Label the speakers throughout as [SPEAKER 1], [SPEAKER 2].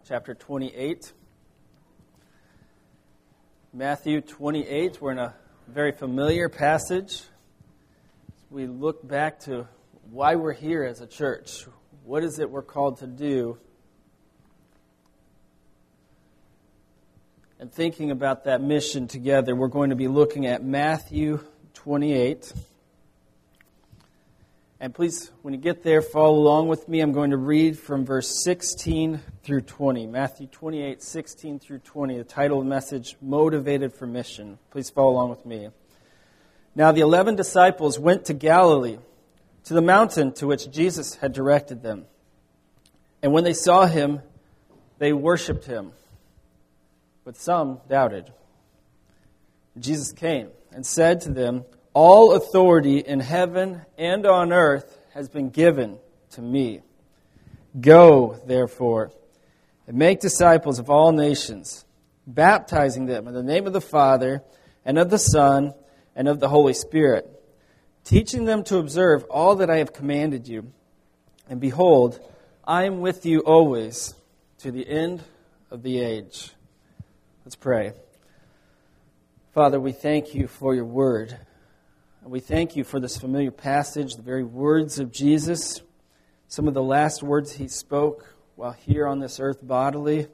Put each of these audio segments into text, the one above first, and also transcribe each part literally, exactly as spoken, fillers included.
[SPEAKER 1] chapter twenty-eight. Matthew twenty-eight, we're in a very familiar passage. We look back to why we're here as a church. What is it we're called to do? And thinking about that mission together, we're going to be looking at Matthew twenty-eight. And please, when you get there, follow along with me. I'm going to read from verse sixteen through twenty. Matthew twenty-eight, sixteen through twenty. The title of the message, Motivated for Mission. Please follow along with me. Now the eleven disciples went to Galilee, to the mountain to which Jesus had directed them. And when they saw him, they worshipped him. But some doubted. Jesus came and said to them, "All authority in heaven and on earth has been given to me. Go, therefore, and make disciples of all nations, baptizing them in the name of the Father and of the Son and of the Holy Spirit, teaching them to observe all that I have commanded you. And behold, I am with you always to the end of the age." Let's pray. Father, we thank you for your word. And we thank you for this familiar passage, the very words of Jesus, some of the last words he spoke while here on this earth bodily.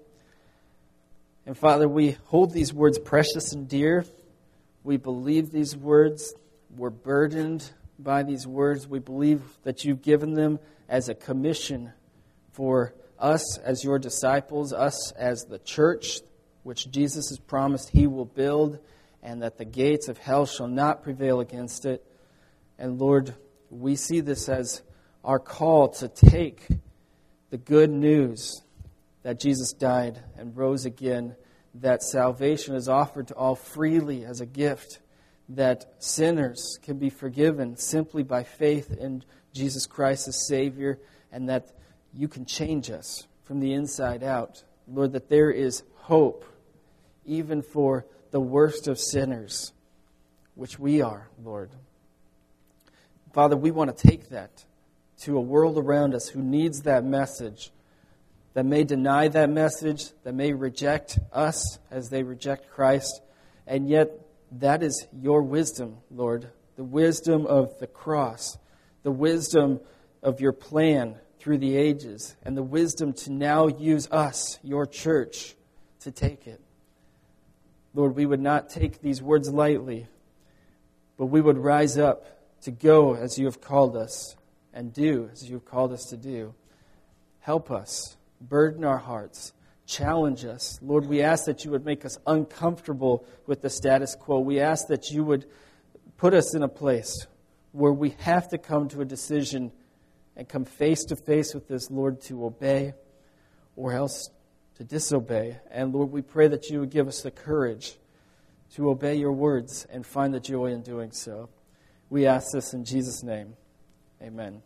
[SPEAKER 1] And Father, we hold these words precious and dear. We believe these words. We're burdened by these words. We believe that you've given them as a commission for us as your disciples, us as the church, which Jesus has promised he will build, and that the gates of hell shall not prevail against it. And Lord, we see this as our call to take the good news that Jesus died and rose again, that salvation is offered to all freely as a gift, that sinners can be forgiven simply by faith in Jesus Christ as Savior, and that you can change us from the inside out. Lord, that there is hope even for the worst of sinners, which we are, Lord. Father, we want to take that to a world around us who needs that message, that may deny that message, that may reject us as they reject Christ, and yet that is your wisdom, Lord, the wisdom of the cross, the wisdom of your plan through the ages, and the wisdom to now use us, your church, to take it. Lord, we would not take these words lightly, but we would rise up to go as you have called us and do as you have called us to do. Help us, burden our hearts, challenge us. Lord, we ask that you would make us uncomfortable with the status quo. We ask that you would put us in a place where we have to come to a decision and come face to face with this, Lord, to obey or else to disobey. And Lord, we pray that you would give us the courage to obey your words and find the joy in doing so. We ask this in Jesus' name. Amen.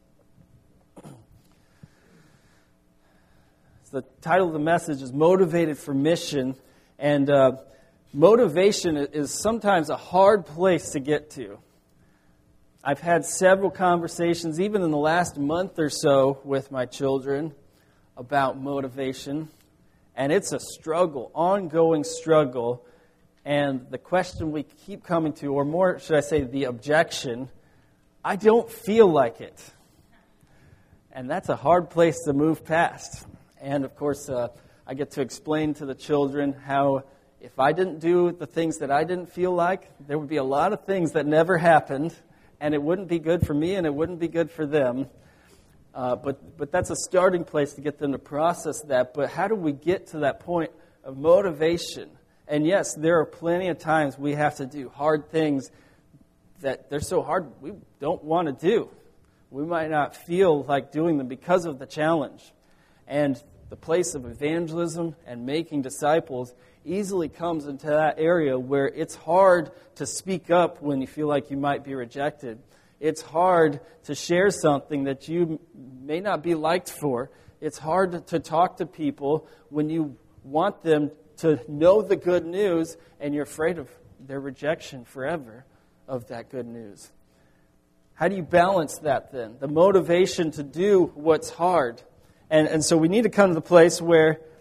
[SPEAKER 1] The title of the message is Motivated for Mission. And uh, motivation is sometimes a hard place to get to. I've had several conversations, even in the last month or so, with my children about motivation. And it's a struggle, ongoing struggle. And the question we keep coming to, or more, should I say, the objection, I don't feel like it. And that's a hard place to move past. And, of course, uh, I get to explain to the children how if I didn't do the things that I didn't feel like, there would be a lot of things that never happened, and it wouldn't be good for me and it wouldn't be good for them. Uh, but but that's a starting place to get them to process that. But how do we get to that point of motivation? And yes, there are plenty of times we have to do hard things that they're so hard we don't want to do. We might not feel like doing them because of the challenge. And the place of evangelism and making disciples easily comes into that area where it's hard to speak up when you feel like you might be rejected. It's hard to share something that you may not be liked for. It's hard to talk to people when you want them to know the good news and you're afraid of their rejection forever of that good news. How do you balance that then? The motivation to do what's hard. And, and so we need to come to the place where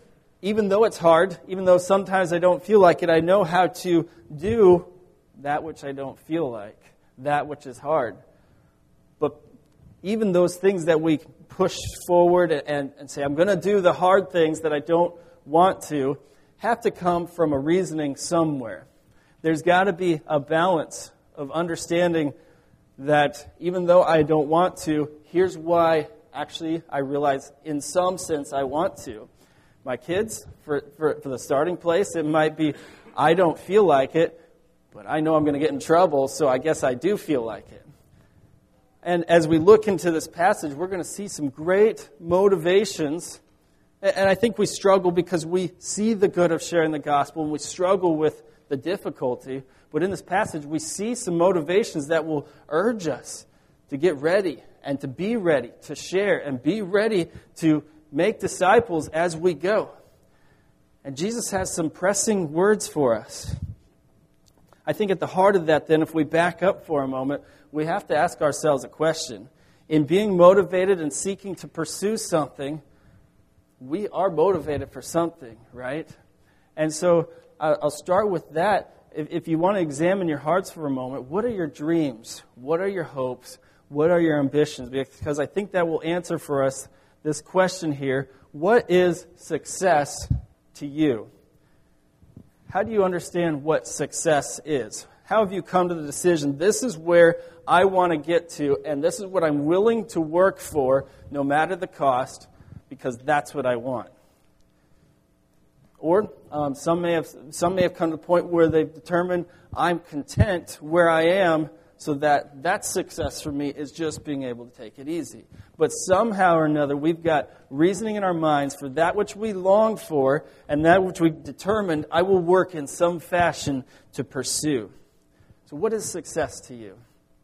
[SPEAKER 1] even though it's hard, even though sometimes I don't feel like it, I know how to do that which I don't feel like, that which is hard. But even those things that we push forward and, and say, I'm going to do the hard things that I don't want to, have to come from a reasoning somewhere. There's got to be a balance of understanding that even though I don't want to, here's why actually I realize in some sense I want to. My kids, for, for, for the starting place, it might be, I don't feel like it, but I know I'm going to get in trouble, so I guess I do feel like it. And as we look into this passage, we're going to see some great motivations. And I think we struggle because we see the good of sharing the gospel and we struggle with the difficulty. But in this passage, we see some motivations that will urge us to get ready and to be ready to share and be ready to make disciples as we go. And Jesus has some pressing words for us. I think at the heart of that, then, if we back up for a moment, we have to ask ourselves a question. In being motivated and seeking to pursue something, we are motivated for something, right? And so I'll start with that. If you want to examine your hearts for a moment, what are your dreams? What are your hopes? What are your ambitions? Because I think that will answer for us this question here. What is success to you? How do you understand what success is? How have you come to the decision, this is where I want to get to, and this is what I'm willing to work for, no matter the cost, because that's what I want? Or um, some may have some may have come to the point where they've determined I'm content where I am, so that that success for me is just being able to take it easy. But somehow or another, we've got reasoning in our minds for that which we long for, and that which we've determined I will work in some fashion to pursue. So what is success to you?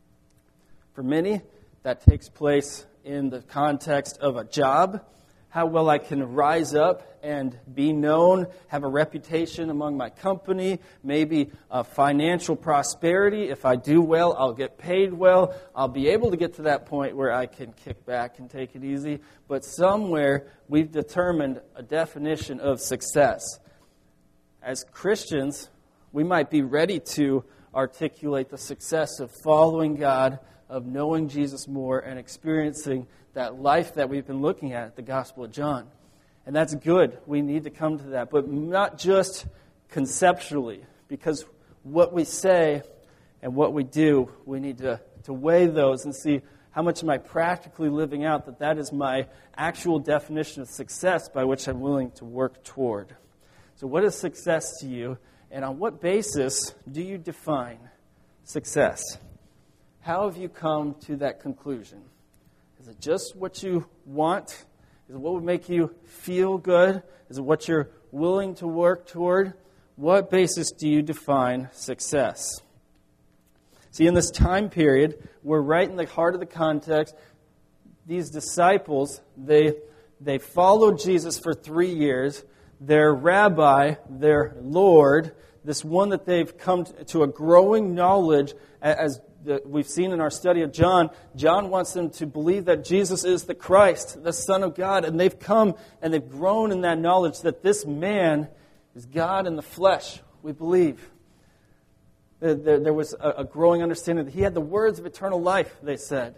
[SPEAKER 1] For many, that takes place in the context of a job, how well I can rise up and be known, have a reputation among my company, maybe a financial prosperity. If I do well, I'll get paid well. I'll be able to get to that point where I can kick back and take it easy. But somewhere we've determined a definition of success. As Christians, we might be ready to articulate the success of following God, of knowing Jesus more, and experiencing that life that we've been looking at, the Gospel of John. And that's good. We need to come to that. But not just conceptually, because what we say and what we do, we need to, to weigh those and see how much am I practically living out that that is my actual definition of success by which I'm willing to work toward. So what is success to you? And on what basis do you define success? How have you come to that conclusion? Is it just what you want? Is it what would make you feel good? Is it what you're willing to work toward? What basis do you define success? See, in this time period, we're right in the heart of the context. These disciples, they, they followed Jesus for three years. Their rabbi, their Lord, this one that they've come to a growing knowledge, as we've seen in our study of John, John wants them to believe that Jesus is the Christ, the Son of God. And they've come and they've grown in that knowledge that this man is God in the flesh, we believe. There, there was a growing understanding that he had the words of eternal life, they said.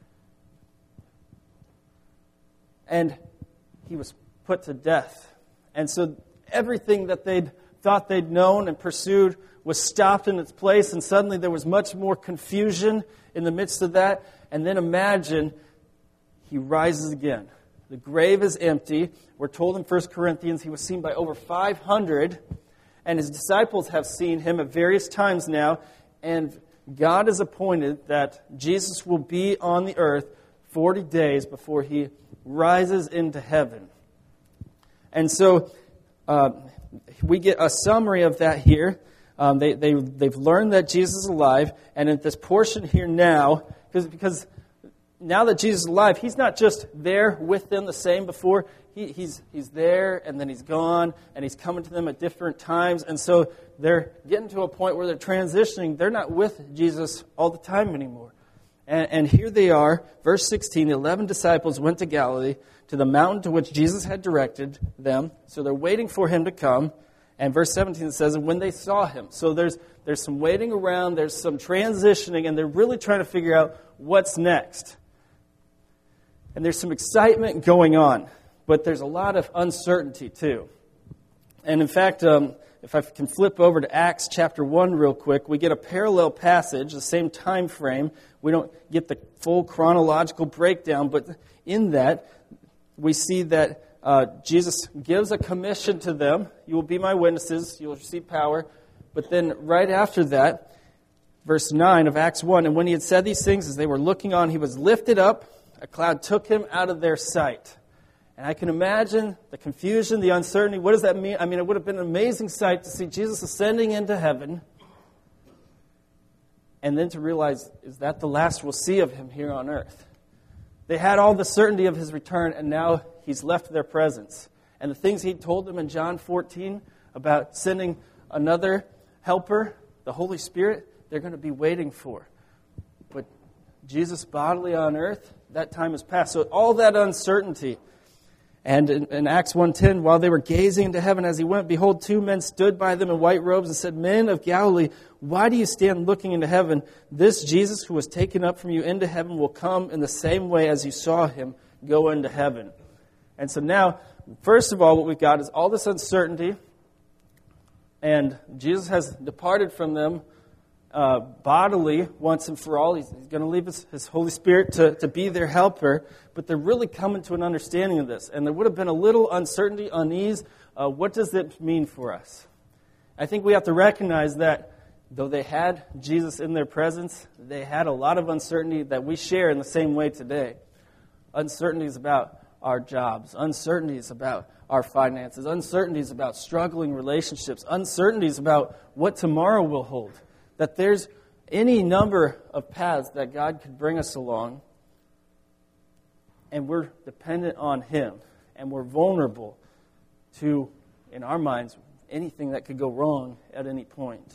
[SPEAKER 1] And he was put to death. And so everything that they'd thought they'd known and pursued was stopped in its place, and suddenly there was much more confusion in the midst of that. And then imagine he rises again. The grave is empty. We're told in First Corinthians he was seen by over five hundred, and his disciples have seen him at various times now, and God has appointed that Jesus will be on the earth forty days before he rises into heaven. And so uh, we get a summary of that here. Um, they, they, they've learned that Jesus is alive, and in this portion here now, because, because now that Jesus is alive, he's not just there with them the same before. He, he's, he's there, and then he's gone, and he's coming to them at different times. And so they're getting to a point where they're transitioning. They're not with Jesus all the time anymore. And, and here they are, verse sixteen, the eleven disciples went to Galilee, to the mountain to which Jesus had directed them. So they're waiting for him to come. And verse seventeen says, and when they saw him. So there's there's some waiting around, there's some transitioning, and they're really trying to figure out what's next. And there's some excitement going on, but there's a lot of uncertainty too. And in fact, um, if I can flip over to Acts chapter one real quick, we get a parallel passage, the same time frame. We don't get the full chronological breakdown, but in that, we see that uh, Jesus gives a commission to them. You will be my witnesses. You will receive power. But then right after that, verse nine of Acts one, and when he had said these things, as they were looking on, he was lifted up. A cloud took him out of their sight. And I can imagine the confusion, the uncertainty. What does that mean? I mean, it would have been an amazing sight to see Jesus ascending into heaven. And then to realize, is that the last we'll see of him here on earth? They had all the certainty of his return, and now he's left their presence. And the things he told them in John fourteen about sending another helper, the Holy Spirit, they're going to be waiting for. But Jesus bodily on earth, that time has passed. So all that uncertainty. And in, in Acts one ten, while they were gazing into heaven as he went, behold, two men stood by them in white robes and said, Men of Galilee, why do you stand looking into heaven? This Jesus who was taken up from you into heaven will come in the same way as you saw him go into heaven. And so now, first of all, what we've got is all this uncertainty. And Jesus has departed from them uh, bodily once and for all. He's, he's going to leave his, his Holy Spirit to, to be their helper. But they're really coming to an understanding of this. And there would have been a little uncertainty, unease. Uh, what does it mean for us? I think we have to recognize that though they had Jesus in their presence, they had a lot of uncertainty that we share in the same way today. Uncertainties about our jobs, uncertainties about our finances, uncertainties about struggling relationships, uncertainties about what tomorrow will hold. That there's any number of paths that God could bring us along, and we're dependent on him, and we're vulnerable to, in our minds, anything that could go wrong at any point.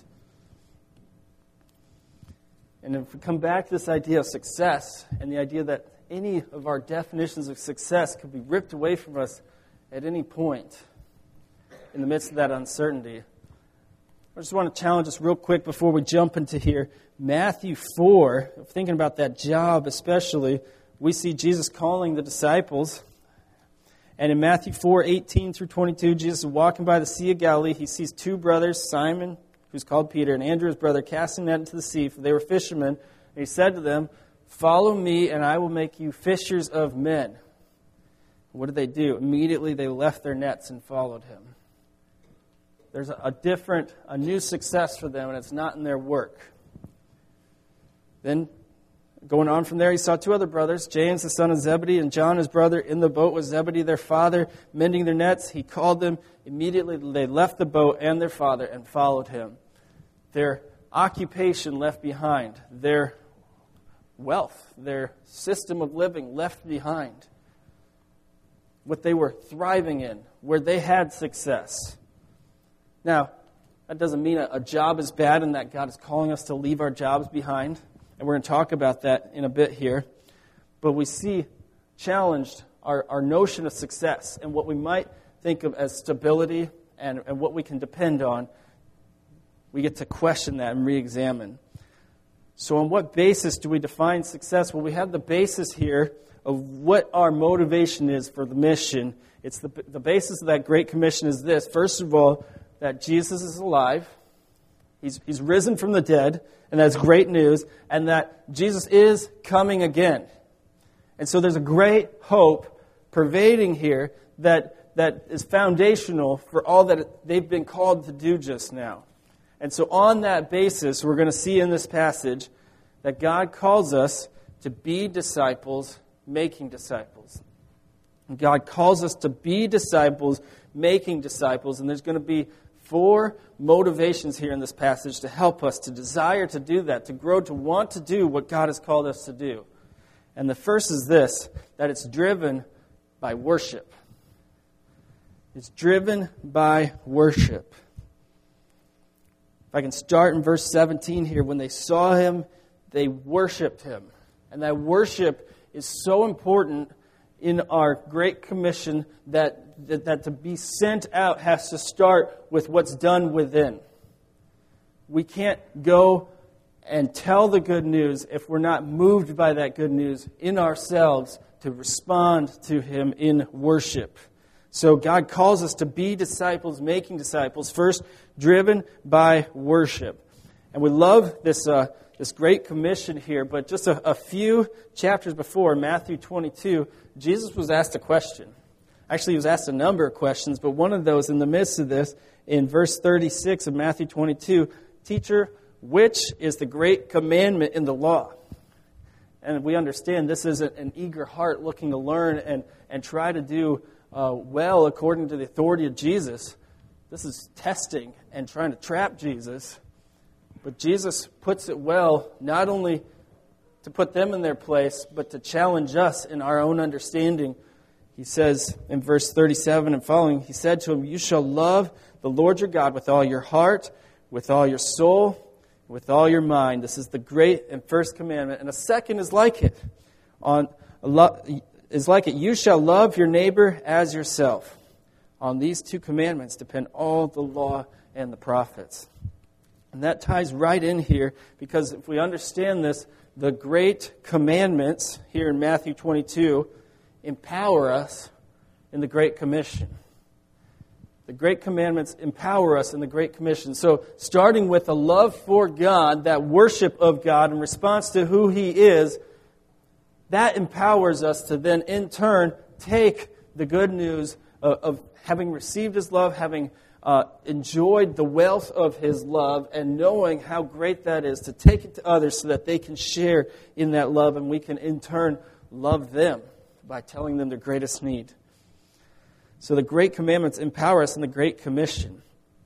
[SPEAKER 1] And if we come back to this idea of success and the idea that any of our definitions of success could be ripped away from us at any point in the midst of that uncertainty, I just want to challenge us real quick before we jump into here. Matthew four, thinking about that job especially, we see Jesus calling the disciples. And in Matthew four, eighteen through twenty-two, Jesus is walking by the Sea of Galilee. He sees two brothers, Simon, who's called Peter, and Andrew, his brother, casting net into the sea, for they were fishermen. And he said to them, Follow me, and I will make you fishers of men. What did they do? Immediately they left their nets and followed him. There's a different, a new success for them, and it's not in their work. Then, going on from there, he saw two other brothers, James, the son of Zebedee, and John, his brother, in the boat with Zebedee, their father, mending their nets. He called them. Immediately they left the boat and their father and followed him. Their occupation left behind. Their wealth, their system of living left behind. What they were thriving in, where they had success. Now, that doesn't mean a, a job is bad and that God is calling us to leave our jobs behind. And we're going to talk about that in a bit here. But we see challenged our, our notion of success and what we might think of as stability and, and what we can depend on. We get to question that and re-examine. So on what basis do we define success? Well, we have the basis here of what our motivation is for the mission. It's the, the basis of that Great Commission is this. First of all, that Jesus is alive. He's, he's risen from the dead, and that's great news. And that Jesus is coming again. And so there's a great hope pervading here that, that is foundational for all that they've been called to do just now. And so on that basis, we're going to see in this passage that God calls us to be disciples, making disciples. And God calls us to be disciples, making disciples. And there's going to be four motivations here in this passage to help us to desire to do that, to grow, to want to do what God has called us to do. And the first is this, that it's driven by worship. It's driven by worship. If I can start in verse seventeen here, when they saw him, they worshipped him And that worship is so important in our Great Commission that, that, that to be sent out has to start with what's done within. We can't go and tell the good news if we're not moved by that good news in ourselves to respond to Him in worship. So God calls us to be disciples, making disciples, first driven by worship. And we love this uh, this Great Commission here, but just a, a few chapters before, Matthew twenty-two, Jesus was asked a question. Actually, he was asked a number of questions, but one of those in the midst of this, in verse thirty-six of Matthew twenty-two, "Teacher, which is the great commandment in the law?" And we understand this is an eager heart looking to learn and, and try to do uh, well according to the authority of Jesus. This is testing and trying to trap Jesus. But Jesus puts it well, not only to put them in their place, but to challenge us in our own understanding. He says in verse thirty-seven and following, he said to him, "You shall love the Lord your God with all your heart, with all your soul, with all your mind." This is the great and first commandment. And a second is like it. On is like it. "You shall love your neighbor as yourself." On these two commandments depend all the law and the prophets. And that ties right in here, because if we understand this, the great commandments here in Matthew twenty-two empower us in the Great Commission. The Great Commandments empower us in the Great Commission. So starting with a love for God, that worship of God in response to who He is, that empowers us to then in turn take the good news of, of having received His love, having uh, enjoyed the wealth of His love, and knowing how great that is, to take it to others so that they can share in that love, and we can in turn love them by telling them their greatest need. So the Great Commandments empower us in the Great Commission.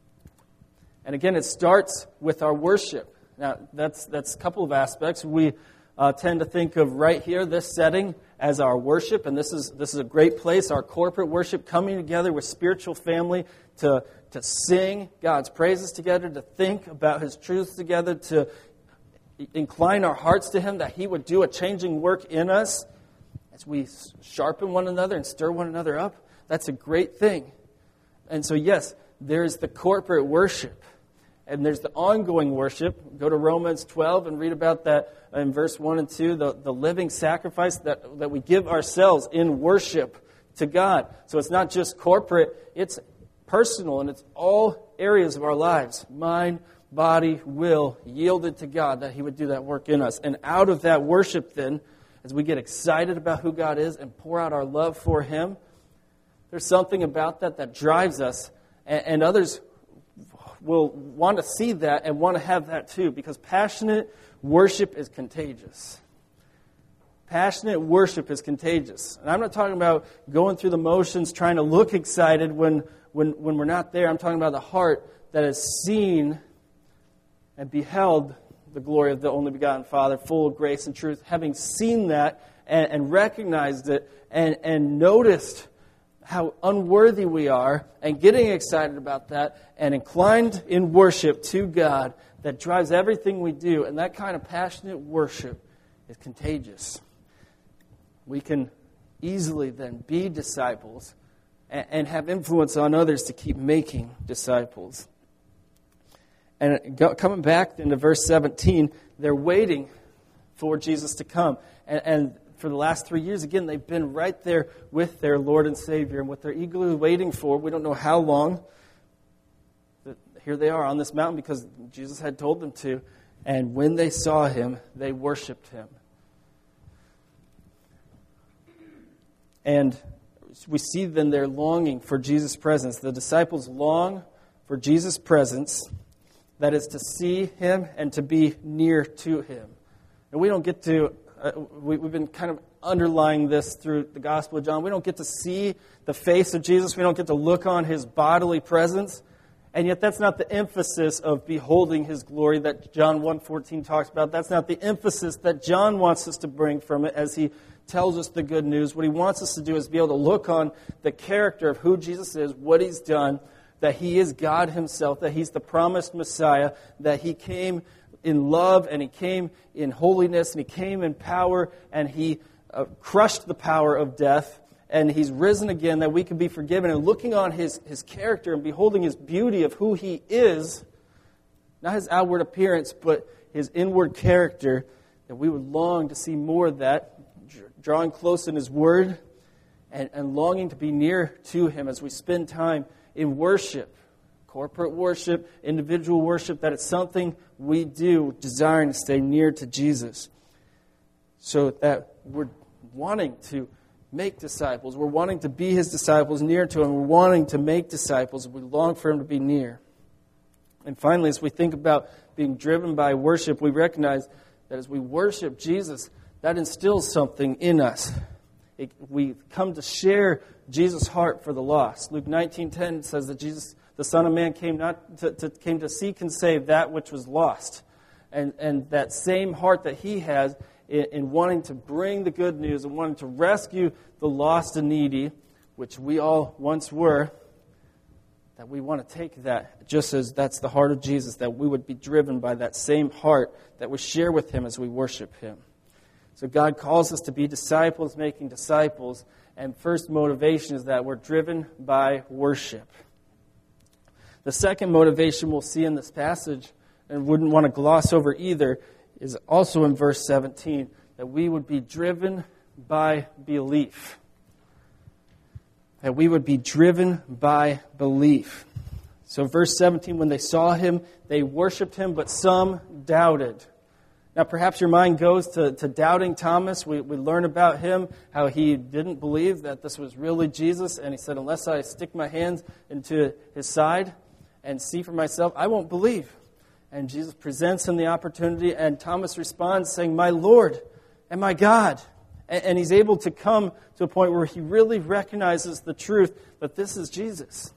[SPEAKER 1] And again, it starts with our worship. Now, that's that's a couple of aspects. We uh, tend to think of right here, this setting, as our worship. And this is this is a great place, our corporate worship, coming together with spiritual family to, to sing God's praises together, to think about His truths together, to incline our hearts to Him, that He would do a changing work in us as we sharpen one another and stir one another up. That's a great thing. And so, yes, there's the corporate worship. And there's the ongoing worship. Go to Romans twelve and read about that in verse one and two, the, the living sacrifice that, that we give ourselves in worship to God. So it's not just corporate, it's personal, and it's all areas of our lives. Mind, body, will, yielded to God, that He would do that work in us. And out of that worship then, as we get excited about who God is and pour out our love for Him, there's something about that that drives us, and, and others will want to see that and want to have that too, because passionate worship is contagious. Passionate worship is contagious. And I'm not talking about going through the motions, trying to look excited when, when, when we're not there. I'm talking about the heart that has seen and beheld the glory of the only begotten Father, full of grace and truth, having seen that and, and recognized it and, and noticed how unworthy we are, and getting excited about that, and inclined in worship to God that drives everything we do. And that kind of passionate worship is contagious. We can easily then be disciples and, and have influence on others to keep making disciples. And go, coming back into verse seventeen, they're waiting for Jesus to come. And, and for the last three years, again, they've been right there with their Lord and Savior. And what they're eagerly waiting for, we don't know how long. But here they are on this mountain because Jesus had told them to. And when they saw Him, they worshiped Him. And we see then their longing for Jesus' presence. The disciples long for Jesus' presence. That is to see Him and to be near to Him. And we don't get to... Uh, we, we've been kind of underlying this through the Gospel of John. We don't get to see the face of Jesus. We don't get to look on His bodily presence. And yet that's not the emphasis of beholding His glory that John one fourteen talks about. That's not the emphasis that John wants us to bring from it as he tells us the good news. What he wants us to do is be able to look on the character of who Jesus is, what He's done, that He is God Himself, that He's the promised Messiah, that He came in love, and he came in holiness, and he came in power, and he uh, crushed the power of death, and he's risen again that we can be forgiven. And looking on his, his character and beholding his beauty of who he is, not his outward appearance, but his inward character, that we would long to see more of that, drawing close in his word, and, and longing to be near to him as we spend time in worship, corporate worship, individual worship, that it's something we do desiring to stay near to Jesus. So that we're wanting to make disciples. We're wanting to be his disciples near to him. We're wanting to make disciples. We long for him to be near. And finally, as we think about being driven by worship, we recognize that as we worship Jesus, that instills something in us. It, we come to share Jesus' heart for the lost. Luke nineteen ten says that Jesus, the Son of Man, came not to, to came to seek and save that which was lost. And and that same heart that he has in, in wanting to bring the good news and wanting to rescue the lost and needy, which we all once were, that we want to take that just as that's the heart of Jesus, that we would be driven by that same heart that we share with him as we worship him. So God calls us to be disciples, making disciples, and first motivation is that we're driven by worship. The second motivation we'll see in this passage, and wouldn't want to gloss over either, is also in verse seventeen, that we would be driven by belief. That we would be driven by belief. So verse seventeen, when they saw him, they worshipped him, but some doubted. Now perhaps your mind goes to, to doubting Thomas. We, we learn about him, how he didn't believe that this was really Jesus, and he said, unless I stick my hands into his side and see for myself, I won't believe. And Jesus presents him the opportunity, and Thomas responds saying, my Lord and my God. And, and he's able to come to a point where he really recognizes the truth that this is Jesus.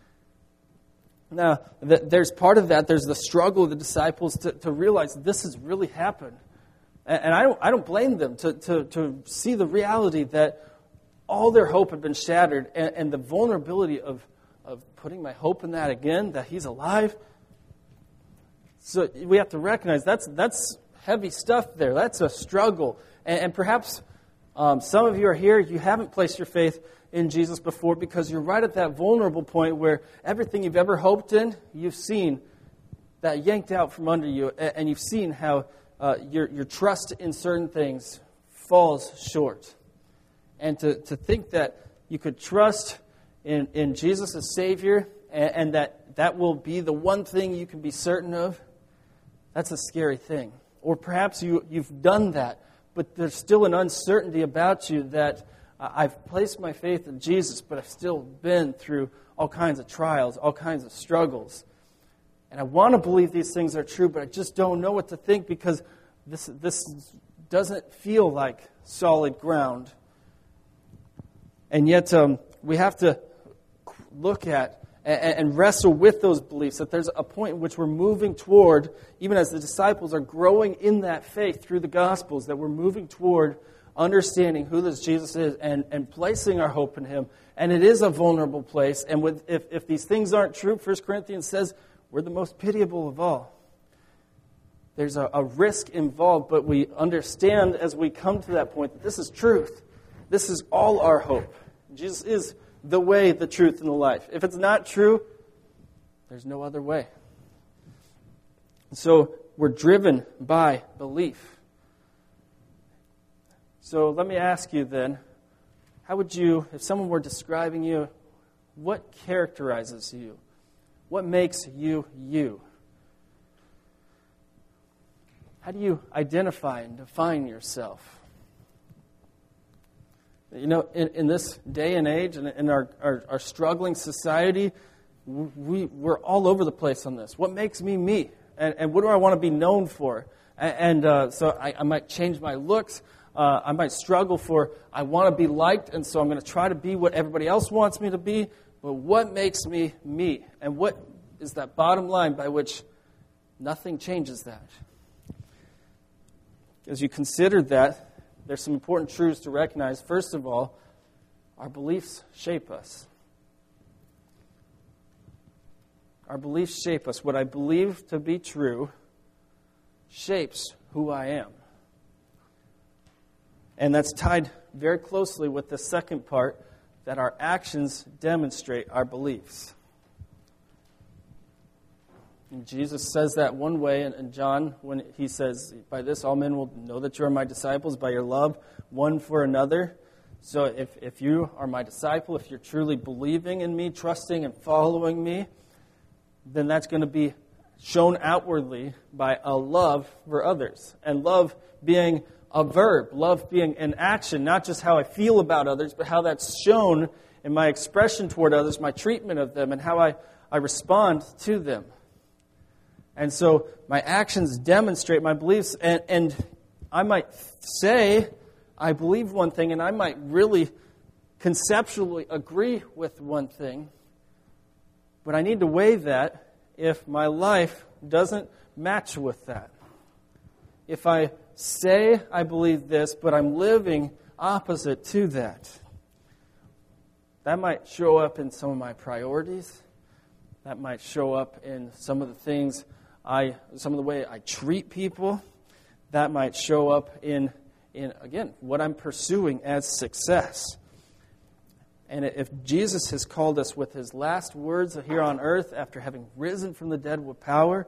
[SPEAKER 1] Now, th- there's part of that, there's the struggle of the disciples to, to realize this has really happened. And, and I don't I don't blame them to, to, to see the reality that all their hope had been shattered, and, and the vulnerability of, of putting my hope in that again, that he's alive. So we have to recognize that's that's heavy stuff there. That's a struggle. And, and perhaps um, some of you are here, you haven't placed your faith in Jesus before because you're right at that vulnerable point where everything you've ever hoped in, you've seen that yanked out from under you, and you've seen how uh, your your trust in certain things falls short. And to, to think that you could trust in, in Jesus as Savior, and, and that that will be the one thing you can be certain of, that's a scary thing. Or perhaps you, you've done that, but there's still an uncertainty about you that I've placed my faith in Jesus, but I've still been through all kinds of trials, all kinds of struggles. And I want to believe these things are true, but I just don't know what to think because this this doesn't feel like solid ground. And yet um, we have to look at and, and wrestle with those beliefs, that there's a point in which we're moving toward, even as the disciples are growing in that faith through the Gospels, that we're moving toward understanding who this Jesus is and, and placing our hope in him. And it is a vulnerable place. And with, if, if these things aren't true, First Corinthians says we're the most pitiable of all. There's a, a risk involved, but we understand as we come to that point that this is truth. This is all our hope. Jesus is the way, the truth, and the life. If it's not true, there's no other way. So we're driven by belief. So let me ask you then, how would you, if someone were describing you, what characterizes you? What makes you you? How do you identify and define yourself? You know, in, in this day and age, and in our, our, our struggling society, we, we're all over the place on this. What makes me me? And, and what do I want to be known for? And, and uh, so I, I might change my looks. Uh, I might struggle for, I want to be liked, and so I'm going to try to be what everybody else wants me to be. But what makes me me? And what is that bottom line by which nothing changes that? As you consider that, there's some important truths to recognize. First of all, our beliefs shape us. Our beliefs shape us. What I believe to be true shapes who I am. And that's tied very closely with the second part, that our actions demonstrate our beliefs. And Jesus says that one way in, in John when he says, by this all men will know that you are my disciples, by your love one for another. So if, if you are my disciple, if you're truly believing in me, trusting and following me, then that's going to be shown outwardly by a love for others. And love being a verb, love being an action, not just how I feel about others, but how that's shown in my expression toward others, my treatment of them, and how I, I respond to them. And so my actions demonstrate my beliefs, and, and I might say I believe one thing, and I might really conceptually agree with one thing, but I need to weigh that if my life doesn't match with that. If I say I believe this, but I'm living opposite to that, that might show up in some of my priorities. That might show up in some of the things I, some of the way I treat people. That might show up in, in again, what I'm pursuing as success. And if Jesus has called us with his last words here on earth, after having risen from the dead with power,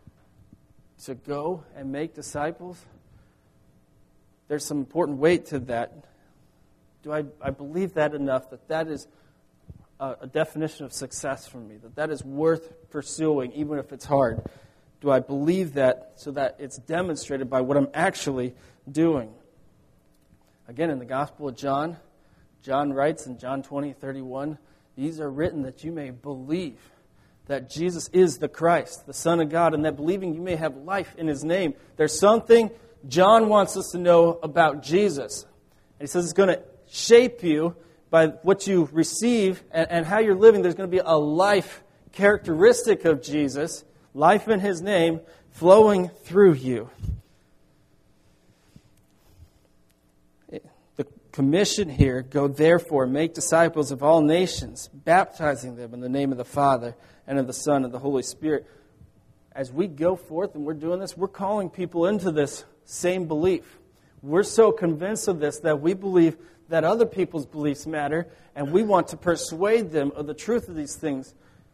[SPEAKER 1] to go and make disciples, there's some important weight to that. Do I, I believe that enough that that is a, a definition of success for me, that that is worth pursuing, even if it's hard? Do I believe that so that it's demonstrated by what I'm actually doing? Again, in the Gospel of John, John writes in John twenty thirty-one, these are written that you may believe that Jesus is the Christ, the Son of God, and that believing you may have life in his name. There's something John wants us to know about Jesus. And he says it's going to shape you by what you receive and, and how you're living. There's going to be a life characteristic of Jesus, life in his name, flowing through you. The commission here, go therefore, make disciples of all nations, baptizing them in the name of the Father and of the Son and of the Holy Spirit. As we go forth and we're doing this, we're calling people into this same belief. We're so convinced of this that we believe that other people's beliefs matter, and we want to persuade them of the truth of these things.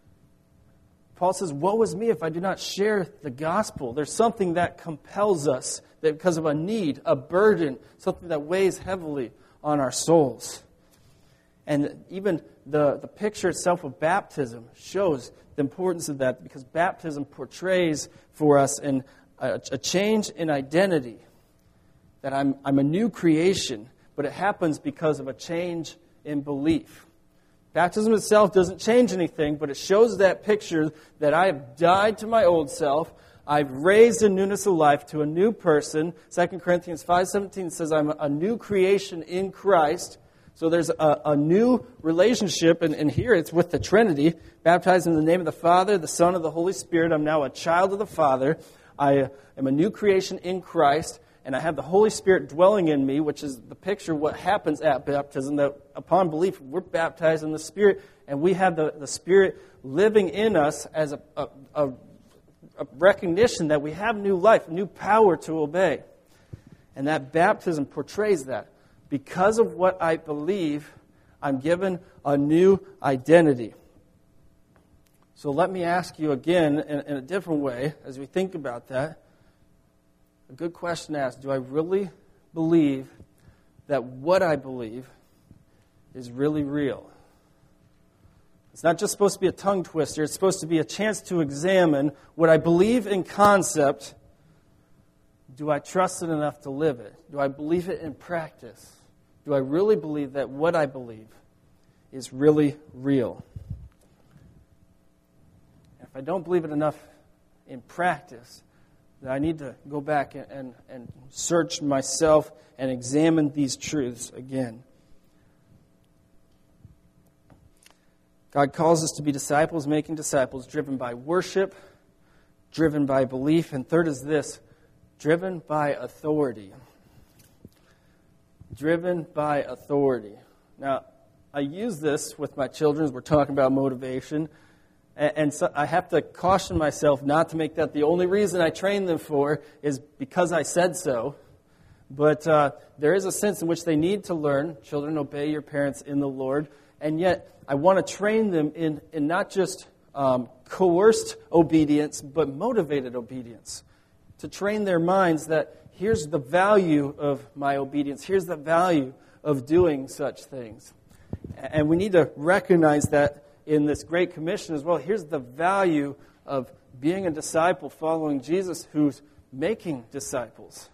[SPEAKER 1] Paul says, woe is me if I do not share the gospel. There's something that compels us, that because of a need, a burden, something that weighs heavily on our souls. And even the, the picture itself of baptism shows the importance of that, because baptism portrays for us in a, a change in identity, that I'm, I'm a new creation, but it happens because of a change in belief. Baptism itself doesn't change anything, but it shows that picture that I have died to my old self. I've raised in newness of life to a new person. Second Corinthians five seventeen says I'm a new creation in Christ. So there's a, a new relationship, and, and here it's with the Trinity. Baptized in the name of the Father, the Son, and the Holy Spirit. I'm now a child of the Father. I am a new creation in Christ. And I have the Holy Spirit dwelling in me, which is the picture of what happens at baptism, that upon belief, we're baptized in the Spirit, and we have the, the Spirit living in us as a, a, a, a recognition that we have new life, new power to obey. And that baptism portrays that. Because of what I believe, I'm given a new identity. So let me ask you again in, in a different way as we think about that. A good question to ask, do I really believe that what I believe is really real? It's not just supposed to be a tongue twister. It's supposed to be a chance to examine what I believe in concept. Do I trust it enough to live it? Do I believe it in practice? Do I really believe that what I believe is really real? If I don't believe it enough in practice, I need to go back and, and, and search myself and examine these truths again. God calls us to be disciples, making disciples, driven by worship, driven by belief, and third is this, driven by authority. Driven by authority. Now, I use this with my children as we're talking about motivation. And, and so I have to caution myself not to make that the only reason I train them for is because I said so. But uh, there is a sense in which they need to learn. Children, obey your parents in the Lord. And yet, I want to train them in, in not just um, coerced obedience, but motivated obedience. To train their minds that here's the value of my obedience. Here's the value of doing such things. And we need to recognize that in this Great Commission as well. Here's the value of being a disciple, following Jesus, who's making disciples.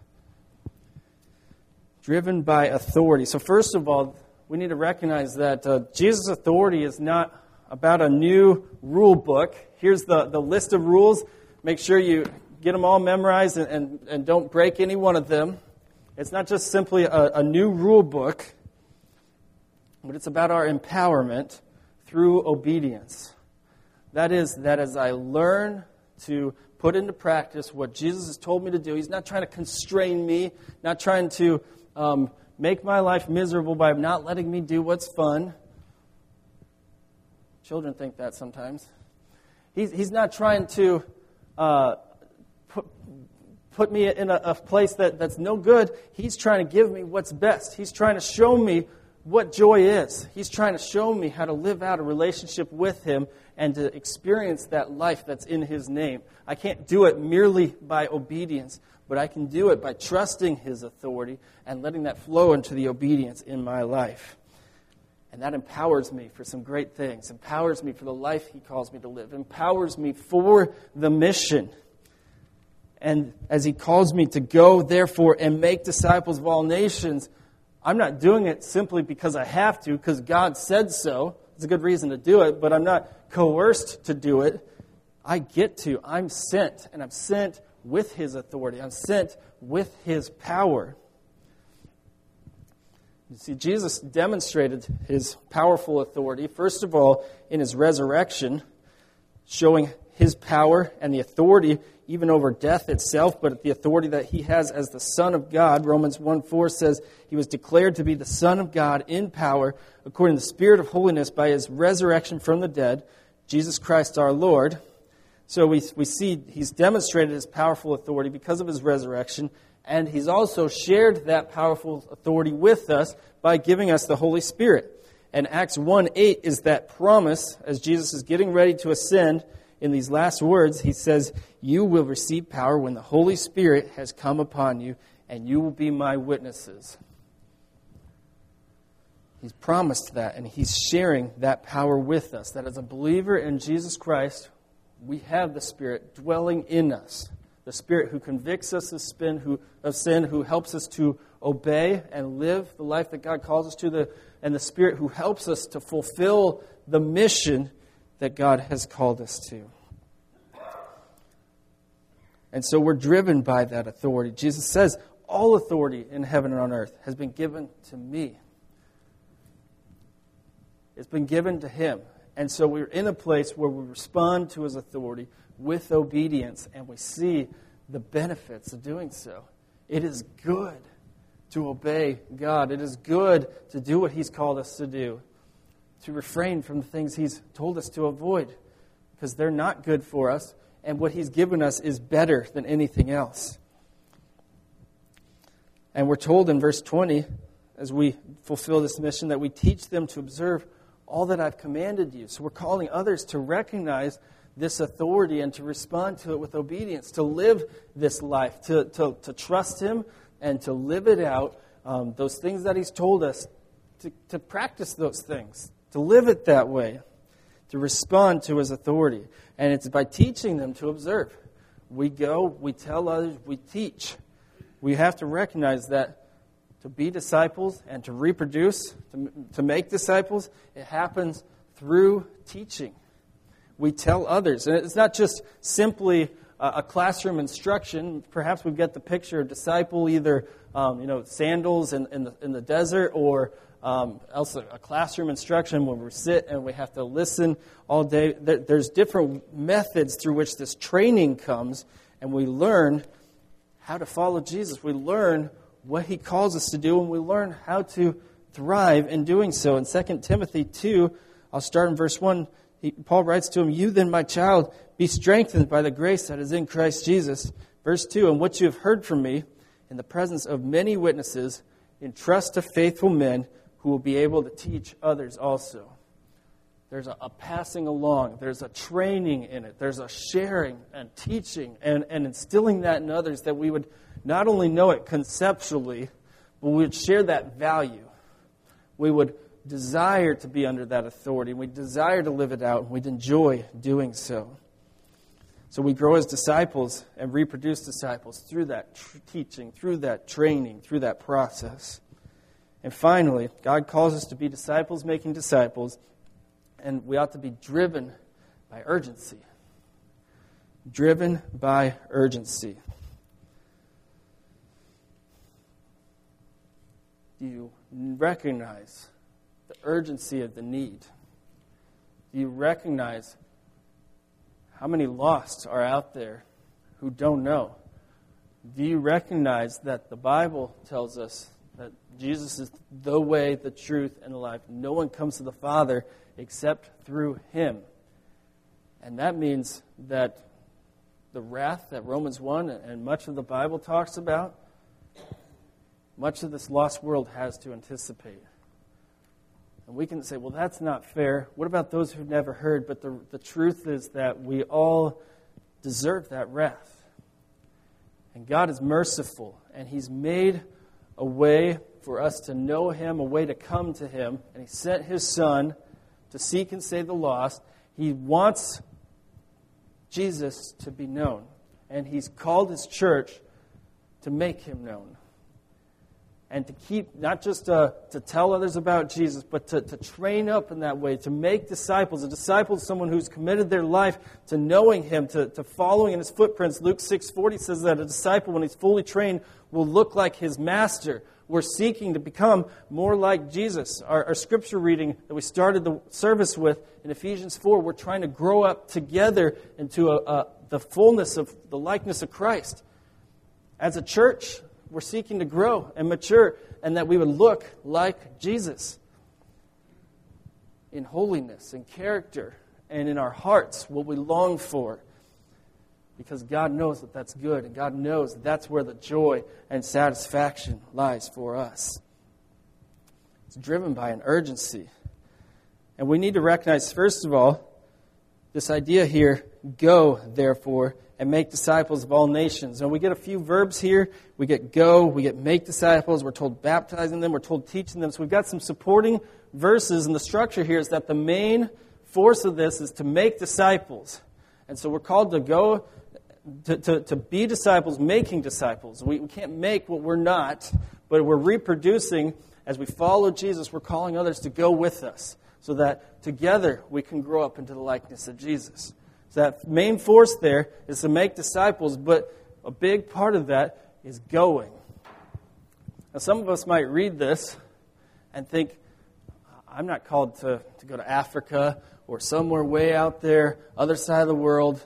[SPEAKER 1] Driven by authority. So first of all, we need to recognize that uh, Jesus' authority is not about a new rule book. Here's the, the list of rules. Make sure you get them all memorized and, and, and don't break any one of them. It's not just simply a, a new rule book, but it's about our empowerment through obedience. That is, that as I learn to put into practice what Jesus has told me to do, He's not trying to constrain me, not trying to um, make my life miserable by not letting me do what's fun. Children think that sometimes. He's, he's not trying to uh, put, put me in a, a place that, that's no good. He's trying to give me what's best. He's trying to show me what joy is. He's trying to show me how to live out a relationship with Him and to experience that life that's in His name. I can't do it merely by obedience, but I can do it by trusting His authority and letting that flow into the obedience in my life. And that empowers me for some great things, empowers me for the life He calls me to live, empowers me for the mission. And as He calls me to go, therefore, and make disciples of all nations, I'm not doing it simply because I have to, because God said so. It's a good reason to do it, but I'm not coerced to do it. I get to. I'm sent, and I'm sent with His authority. I'm sent with His power. You see, Jesus demonstrated His powerful authority, first of all, in His resurrection, showing His power and the authority even over death itself, but the authority that He has as the Son of God. Romans one four says, He was declared to be the Son of God in power, according to the Spirit of holiness, by His resurrection from the dead, Jesus Christ our Lord. So we, we see He's demonstrated His powerful authority because of His resurrection, and He's also shared that powerful authority with us by giving us the Holy Spirit. And Acts one eight is that promise, as Jesus is getting ready to ascend. In these last words, He says, you will receive power when the Holy Spirit has come upon you, and you will be my witnesses. He's promised that, and He's sharing that power with us. That as a believer in Jesus Christ, we have the Spirit dwelling in us. The Spirit who convicts us of sin, who, of sin, who helps us to obey and live the life that God calls us to, the, and the Spirit who helps us to fulfill the mission that God has called us to. And so we're driven by that authority. Jesus says, all authority in heaven and on earth has been given to me. It's been given to Him. And so we're in a place where we respond to His authority with obedience, and we see the benefits of doing so. It is good to obey God. It is good to do what He's called us to do, to refrain from the things He's told us to avoid, because they're not good for us, and what He's given us is better than anything else. And we're told in verse twenty, as we fulfill this mission, that we teach them to observe all that I've commanded you. So we're calling others to recognize this authority and to respond to it with obedience, to live this life, to, to, to trust Him and to live it out, um, those things that He's told us, to, to practice those things, to live it that way, to respond to His authority. And it's by teaching them to observe. We go, we tell others, we teach. We have to recognize that to be disciples and to reproduce, to, to make disciples, it happens through teaching. We tell others. And it's not just simply a, a classroom instruction. Perhaps we get the picture of disciple, either um, you know, sandals in, in, the, in the desert, or um, else a, a classroom instruction where we sit and we have to listen all day. There, there's different methods through which this training comes, and we learn how to follow Jesus. We learn what He calls us to do, and we learn how to thrive in doing so. In Second Timothy two, I'll start in verse one, he, Paul writes to him, "You then, my child, be strengthened by the grace that is in Christ Jesus." Verse two, "And what you have heard from me in the presence of many witnesses, entrust to faithful men who will be able to teach others also." There's a, a passing along. There's a training in it. There's a sharing and teaching and, and instilling that in others, that we would not only know it conceptually, but we would share that value. We would desire to be under that authority. We desire to live it out, and we'd enjoy doing so. So we grow as disciples and reproduce disciples through that tr- teaching, through that training, through that process. And finally, God calls us to be disciples making disciples, and we ought to be driven by urgency. Driven by urgency. Do you recognize the urgency of the need? Do you recognize how many lost are out there who don't know? Do you recognize that the Bible tells us that Jesus is the way, the truth, and the life? No one comes to the Father except through Him. And that means that the wrath that Romans one and much of the Bible talks about, much of this lost world has to anticipate. And we can say, well, that's not fair. What about those who've never heard? But the, the truth is that we all deserve that wrath. And God is merciful, and He's made a way for us to know Him, a way to come to Him. And He sent His Son to seek and save the lost. He wants Jesus to be known. And He's called His church to make Him known. And to keep, not just uh, to tell others about Jesus, but to, to train up in that way, to make disciples. A disciple is someone who's committed their life to knowing Him, to, to following in His footprints. Luke six forty says that a disciple, when he's fully trained, will look like his master. We're seeking to become more like Jesus. Our, our scripture reading that we started the service with in Ephesians four, we're trying to grow up together into a, a, the fullness of the likeness of Christ. As a church, we're seeking to grow and mature, and that we would look like Jesus in holiness and character, and in our hearts, what we long for. Because God knows that that's good, and God knows that that's where the joy and satisfaction lies for us. It's driven by an urgency. And we need to recognize, first of all, this idea here, go, therefore, and make disciples of all nations. And we get a few verbs here. We get go, we get make disciples, we're told baptizing them, we're told teaching them. So we've got some supporting verses, and the structure here is that the main force of this is to make disciples. And so we're called to go, to, to, to be disciples, making disciples. We, we can't make what we're not, but we're reproducing. As we follow Jesus, we're calling others to go with us, so that together we can grow up into the likeness of Jesus. So that main force there is to make disciples, but a big part of that is going. Now, some of us might read this and think, I'm not called to, to go to Africa or somewhere way out there, other side of the world.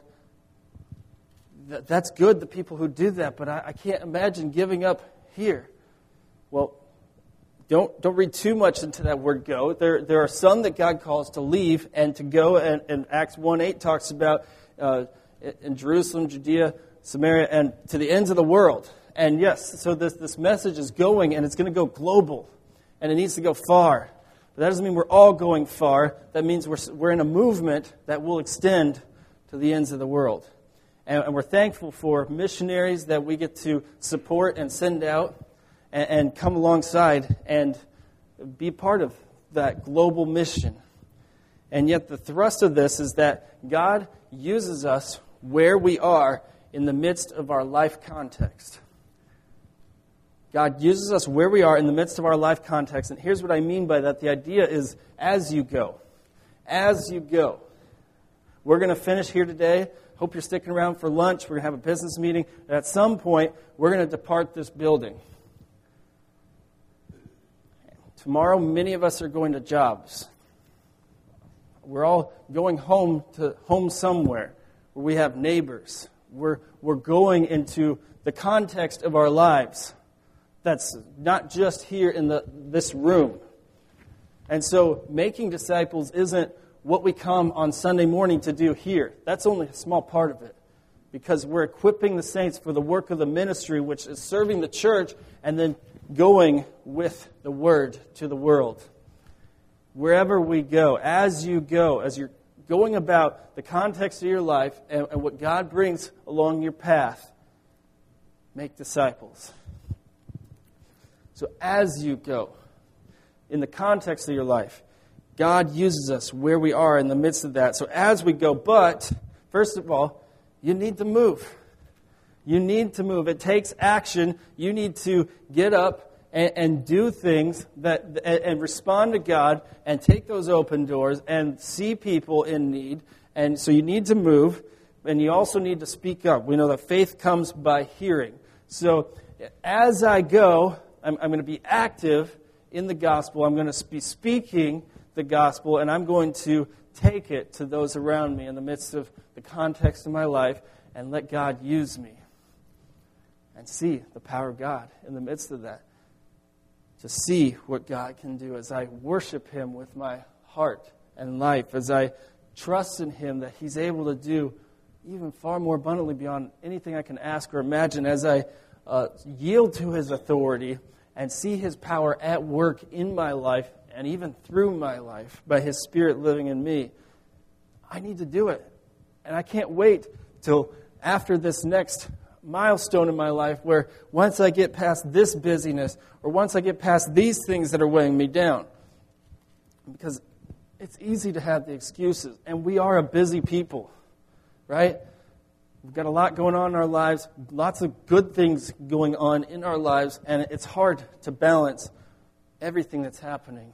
[SPEAKER 1] That, that's good, the people who do that, but I, I can't imagine giving up here. Well, Don't don't read too much into that word go. There there are some that God calls to leave and to go, and, and Acts one eight talks about uh, in Jerusalem, Judea, Samaria, and to the ends of the world. And yes, so this, this message is going, and it's going to go global, and it needs to go far. But that doesn't mean we're all going far. That means we're we're in a movement that will extend to the ends of the world. And, and we're thankful for missionaries that we get to support and send out, and come alongside and be part of that global mission. And yet the thrust of this is that God uses us where we are in the midst of our life context. God uses us where we are in the midst of our life context. And here's what I mean by that. The idea is as you go. As you go. We're going to finish here today. Hope you're sticking around for lunch. We're going to have a business meeting. At some point, we're going to depart this building. Tomorrow, many of us are going to jobs. We're all going home to home somewhere where we have neighbors. We're, we're going into the context of our lives that's not just here in the this room. And so making disciples isn't what we come on Sunday morning to do here. That's only a small part of it, because we're equipping the saints for the work of the ministry, which is serving the church and then going with the word to the world. Wherever we go, as you go, as you're going about the context of your life and, and what God brings along your path, make disciples. So as you go, in the context of your life, God uses us where we are in the midst of that. So as we go, but first of all, you need to move. You need to move. It takes action. You need to get up and, and do things that and, and respond to God and take those open doors and see people in need. And so you need to move, and you also need to speak up. We know that faith comes by hearing. So as I go, I'm, I'm going to be active in the gospel. I'm going to be speaking the gospel, and I'm going to take it to those around me in the midst of the context of my life and let God use me and see the power of God in the midst of that. To see what God can do as I worship Him with my heart and life, as I trust in Him that He's able to do even far more abundantly beyond anything I can ask or imagine, as I uh, yield to His authority and see His power at work in my life and even through my life by His Spirit living in me. I need to do it. And I can't wait till after this next milestone in my life where once I get past this busyness or once I get past these things that are weighing me down. Because it's easy to have the excuses. And we are a busy people, right? We've got a lot going on in our lives, lots of good things going on in our lives, and it's hard to balance everything that's happening.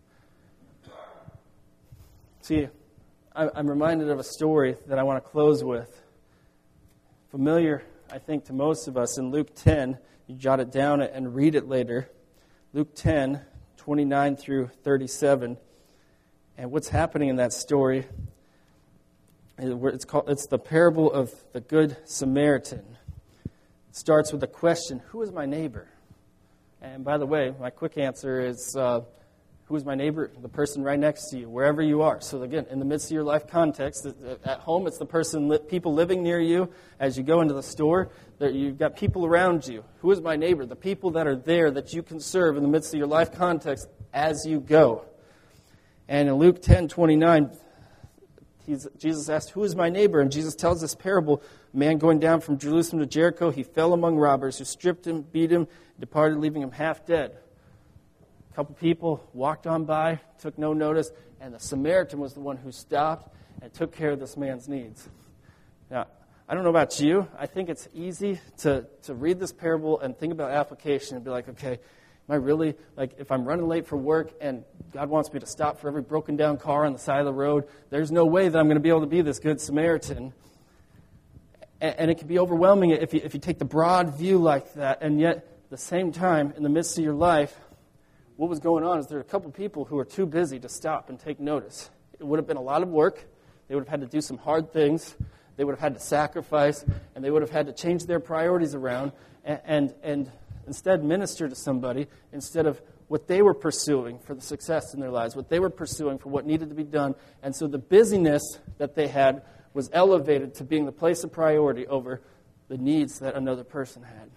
[SPEAKER 1] See, I'm reminded of a story that I want to close with. Familiar, I think, to most of us in Luke ten. You jot it down and read it later. Luke ten, twenty-nine through thirty-seven. And what's happening in that story, it's called, it's the parable of the Good Samaritan. It starts with a question, who is my neighbor? And by the way, my quick answer is, uh, who is my neighbor? The person right next to you, wherever you are. So again, in the midst of your life context, at home, it's the person, people living near you. As you go into the store, you've got people around you. Who is my neighbor? The people that are there that you can serve in the midst of your life context as you go. And in Luke ten twenty-nine, Jesus asked, who is my neighbor? And Jesus tells this parable, a man going down from Jerusalem to Jericho, he fell among robbers who stripped him, beat him, departed, leaving him half dead. A couple people walked on by, took no notice, and the Samaritan was the one who stopped and took care of this man's needs. Now, I don't know about you. I think it's easy to, to read this parable and think about application and be like, okay, am I really, like, if I'm running late for work and God wants me to stop for every broken down car on the side of the road, there's no way that I'm going to be able to be this good Samaritan. And, and it can be overwhelming if you, if you take the broad view like that, and yet at the same time, in the midst of your life, what was going on is there were a couple people who were too busy to stop and take notice. It would have been a lot of work. They would have had to do some hard things. They would have had to sacrifice, and they would have had to change their priorities around and, and, and instead minister to somebody instead of what they were pursuing for the success in their lives, what they were pursuing for what needed to be done. And so the busyness that they had was elevated to being the place of priority over the needs that another person had.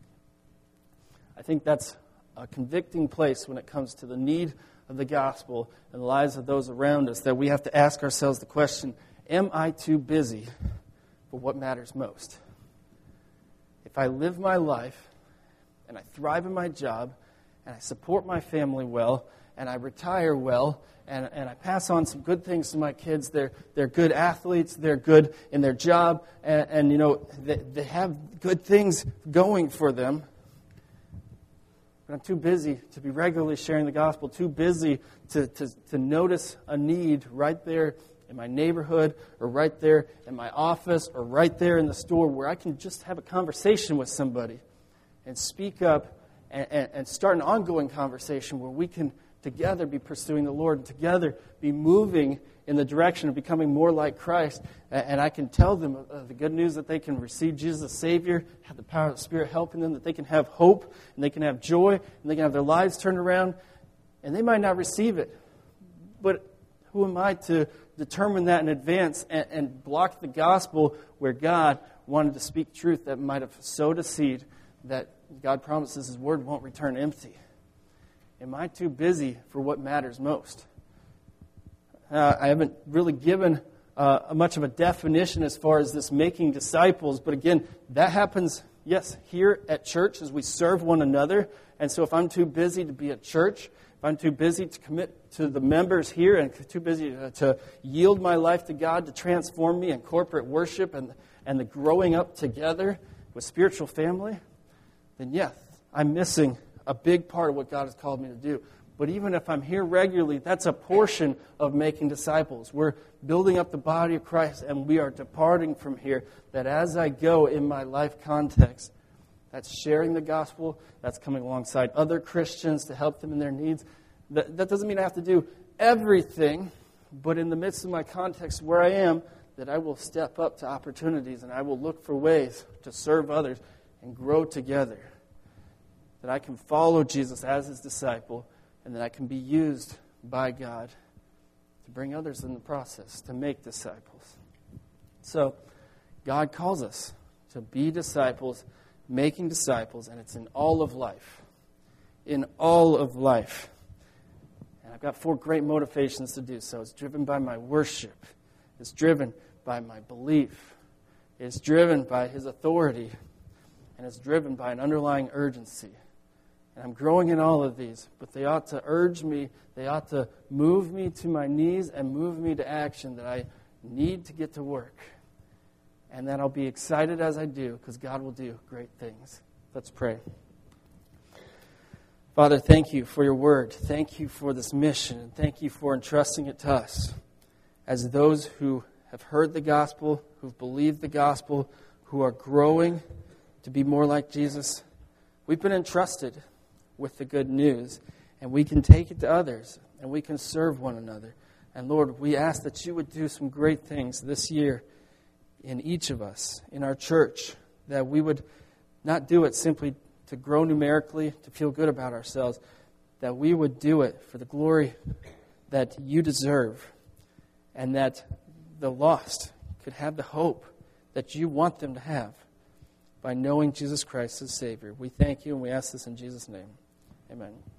[SPEAKER 1] I think that's a convicting place when it comes to the need of the gospel and the lives of those around us, that we have to ask ourselves the question, am I too busy for what matters most? If I live my life and I thrive in my job and I support my family well and I retire well and, and I pass on some good things to my kids, they're, they're good athletes, they're good in their job, and, and you know, they, they have good things going for them. But I'm too busy to be regularly sharing the gospel, too busy to, to, to notice a need right there in my neighborhood or right there in my office or right there in the store where I can just have a conversation with somebody and speak up and, and, and start an ongoing conversation where we can together be pursuing the Lord and together be moving in the direction of becoming more like Christ. And I can tell them the good news that they can receive Jesus as Savior, have the power of the Spirit helping them, that they can have hope, and they can have joy, and they can have their lives turned around. And they might not receive it. But Who am I to determine that in advance and, and block the gospel where God wanted to speak truth that might have sowed a seed that God promises His word won't return empty? Am I too busy for what matters most? Uh, I haven't really given uh, much of a definition as far as this making disciples, but again, that happens, yes, here at church as we serve one another. And so if I'm too busy to be at church, if I'm too busy to commit to the members here and too busy to, to yield my life to God to transform me in corporate worship and, and the growing up together with spiritual family, then yes, I'm missing a big part of what God has called me to do. But even if I'm here regularly, that's a portion of making disciples. We're building up the body of Christ, and we are departing from here. That as I go in my life context, that's sharing the gospel, that's coming alongside other Christians to help them in their needs. That, that doesn't mean I have to do everything, but in the midst of my context where I am, that I will step up to opportunities and I will look for ways to serve others and grow together. That I can follow Jesus as His disciple, and that I can be used by God to bring others in the process, to make disciples. So, God calls us to be disciples, making disciples, and it's in all of life. In all of life. And I've got four great motivations to do so. It's driven by my worship. It's driven by my belief. It's driven by His authority. And it's driven by an underlying urgency. And I'm growing in all of these, but they ought to urge me, they ought to move me to my knees and move me to action that I need to get to work. And that I'll be excited as I do, because God will do great things. Let's pray. Father, thank You for Your word. Thank You for this mission, and thank You for entrusting it to us as those who have heard the gospel, who've believed the gospel, who are growing to be more like Jesus. We've been entrusted with the good news, and we can take it to others, and we can serve one another. And Lord, we ask that You would do some great things this year in each of us, in our church, that we would not do it simply to grow numerically, to feel good about ourselves, that we would do it for the glory that You deserve, and that the lost could have the hope that You want them to have by knowing Jesus Christ as Savior. We thank You, and we ask this in Jesus' name. Amen.